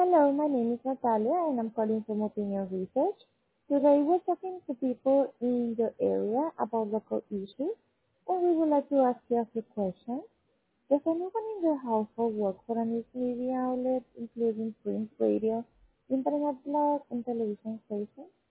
Hello, my name is Natalia and I'm calling from Opinion Research. Today we're talking to people in your area about local issues and we would like to ask you a few questions. Does anyone in your household work for a news media outlet including print, radio, internet blog, and television station?